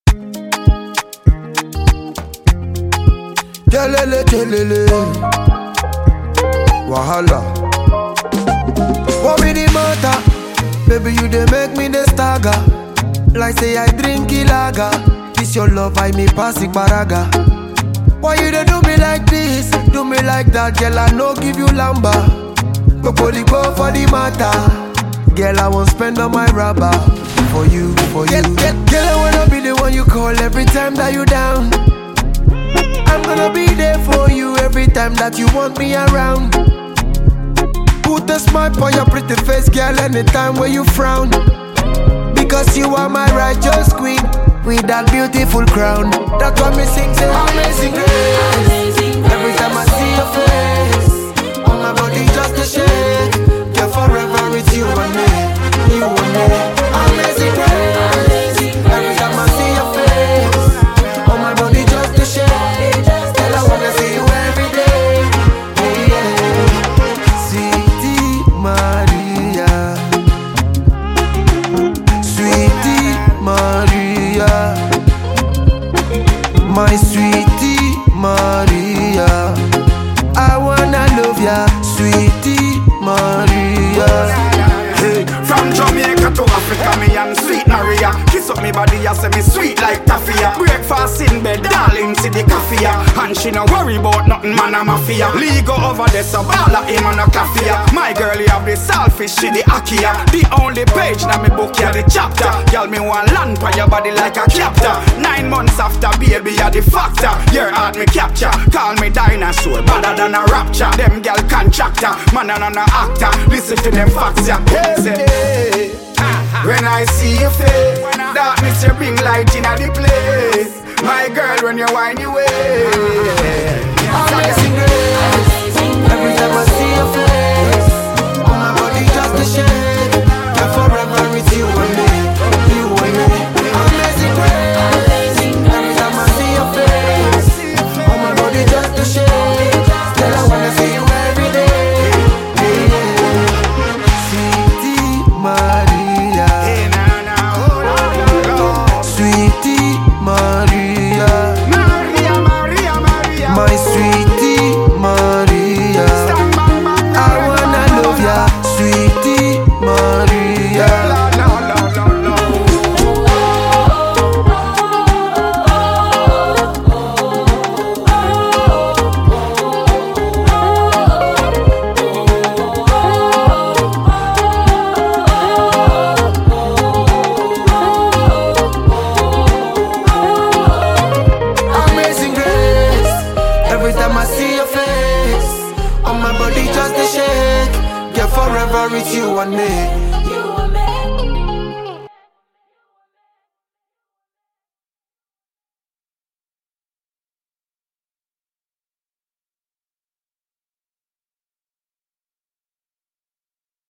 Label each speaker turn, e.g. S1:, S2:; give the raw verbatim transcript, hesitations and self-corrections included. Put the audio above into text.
S1: Kelele, kelele, wahala. What be the matter? Baby, you dey make me the stagger. Like say I drink lager. This your love, I me pass it paraga. Why you dey do me like this? Do me like that, girl, I no give you lamba. Go for the go for the matter. Girl, I won't spend all my rubber. For you, for you. Girl, girl, I wanna be the one you call every time that you down. I'm gonna be there for you every time that you want me around. Put a smile on your pretty face, girl, anytime when you frown. Because you are my righteous queen with that beautiful crown. That's why me sing, say amazing grace. Every time I see your face, all my body just a shake. Girl, forever it's you and me, you and me. Amazing grace. Every time I see your face, all my body just a shake. Girl, I wanna see you every day. Yeah, yeah. Sweetie Maria, Sweetie Maria, my sweetie Maria, I wanna love ya, sweetie Maria.
S2: Hey, from Jamaica to Africa, me and sweet Maria. Kiss up me body, I say me sweet like taffia. Breakfast in bed, darling, see the coffee. And she no worry about nothing, man, I'm a fear. Lee go over there, so all of him on a coffee. My girl, you have the selfish, she the akia. The only page now me book, ya the chapter. Girl, me want land for your body like a captor. Nine months after, baby, you the factor. Your heart me capture, call me dinosaur, better than a rapture. Them girl contractor, man and an actor. Listen to them facts, ya. Hey, say, when I see your face, darkness you bring light in the place. My girl, when you whine your way,
S1: Amazing grace. Every time I see your face, all my body just a shake. Girl, forever it's you and me, you and me. Amazing grace. Every time I see your face, all my body just a shake. Girl, I wanna see you every day. Yeah, yeah. Sweetie Maria,
S2: hey, nah, nah, oh, no, no.
S1: Sweetie Maria,
S2: Maria, Maria, Maria,
S1: my sweetie Maria.
S2: Stand back, back,
S1: I wanna love ya, sweetie Maria.
S2: no, no, no, no,
S1: Amazing grace. Every time I see your face, on my body just a shake. Girl, forever it's you and me,